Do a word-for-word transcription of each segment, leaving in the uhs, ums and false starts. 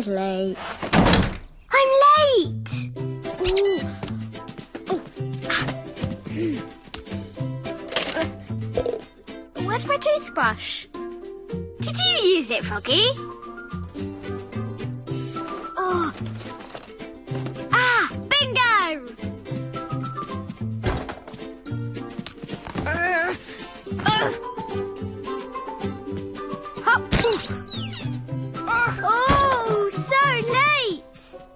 He's late. I'm late! Ooh. Oh. Ah. Where's my toothbrush? Did you use it, Froggy? Oh. Ah, bingo! Uh, uh. Hop. Oh, so late!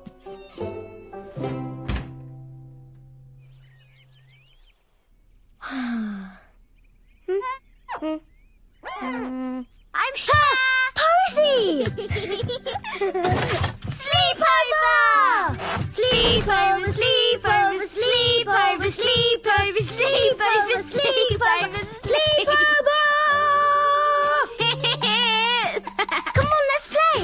I'm here! Posy! Sleepover! Sleepover, sleepover, sleepover, sleepover, sleepover, sleepover, sleepover! Come on, let's play.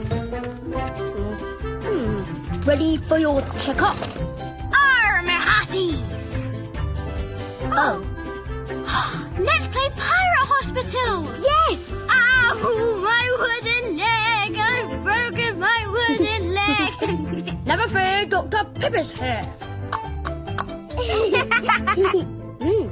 Hmm. Ready for your checkup? Arr, my hearties! Oh. Let's play Pirate Hospital! Yes! Ow, my wooden leg! I've broken my wooden leg! Never fear, Doctor Pippa's here. mm.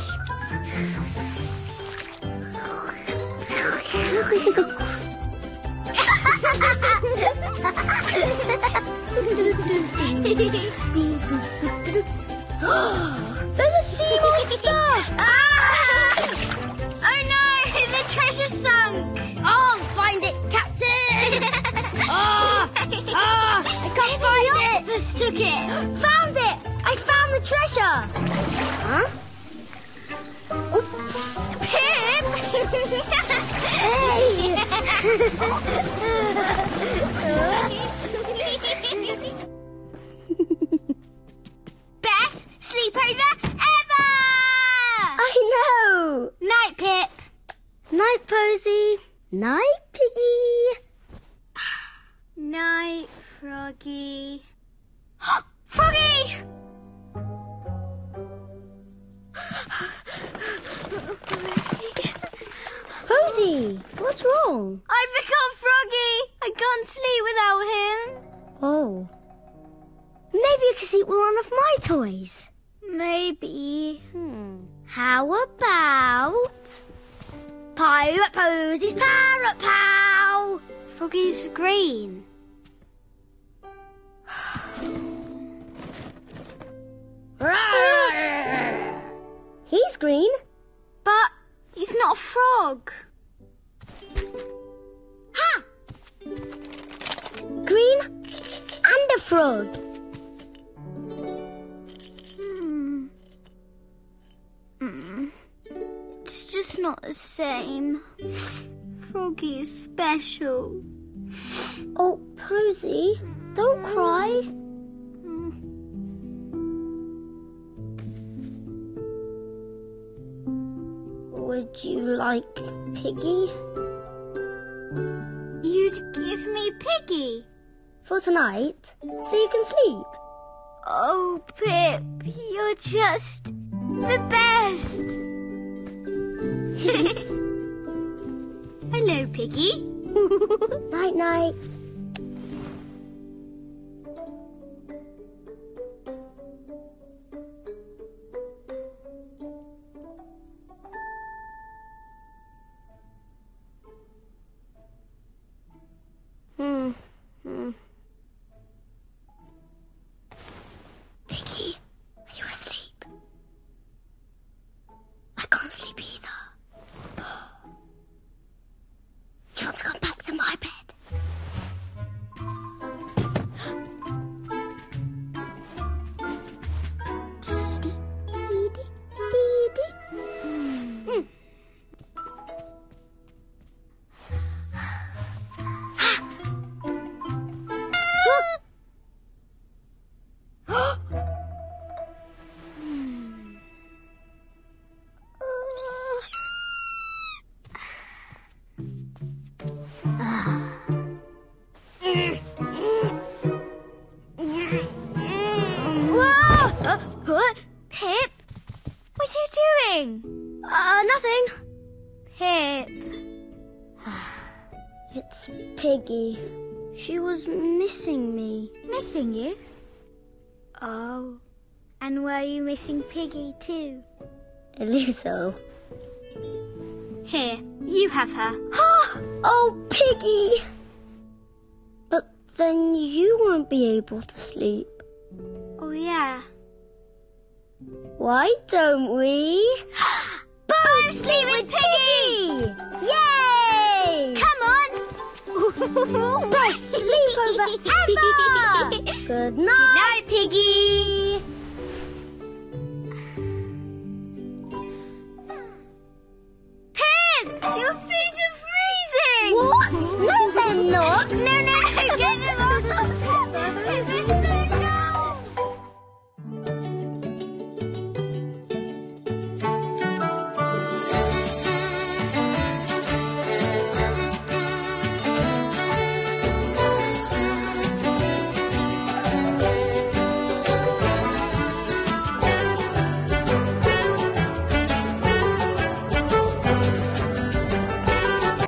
There's a sea monster! Ah! Oh no, the treasure sunk! I'll find it, Captain! Ah! Ah! I can't find The it! octopus took it! Found it! I found the treasure! Huh? Oops! Pip! Hey! Best sleepover ever! I know! Night, Pip. Night, Posy. Night, Piggy. Night, Froggy. Froggy! Posy, what's wrong? I forgot Froggy. I can't sleep without him. Oh. Maybe you can sleep with one of my toys. Maybe. Hmm. How about Pirate Posy's Parrot Pal? Froggy's green. He's green. But he's not a frog. Ha! Green and a frog. Hmm. Mm. It's just not the same. Froggy is special. Oh, Posy, don't cry. Would you like Piggy? You'd give me Piggy? For tonight, so you can sleep. Oh, Pip, you're just the best. Hello, Piggy. Night, night. Hmm. Hmm. Piggy, are you asleep? I can't sleep either. Do you want to come back to my bed? Hmm. Pip, what are you doing? Uh, nothing. Pip. It's Piggy. She was missing me. Missing you? Oh. And were you missing Piggy too? A little. Here, you have her. Oh, Piggy! But then you won't be able to sleep. Oh, yeah. Why don't we... Both sleep with Piggy! Yay! Come on! Best sleepover ever! Good night, Night, Piggy! Pig! Your feet are freezing! What? No, they're not. No,